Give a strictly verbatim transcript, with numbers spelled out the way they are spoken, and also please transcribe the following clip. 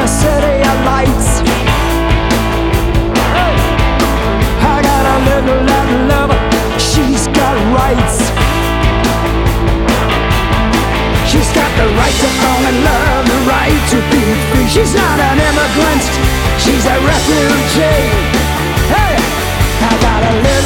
city of lights. I got a little Latin lover, she's got rights. She's got the right to fall in love, the right to be free. She's not an immigrant, she's a refugee. Hey, I got a little